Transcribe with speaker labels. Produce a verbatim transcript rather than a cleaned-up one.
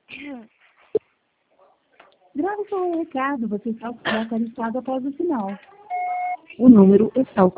Speaker 1: Grave seu recado, você está autorizado após o sinal.
Speaker 2: O número está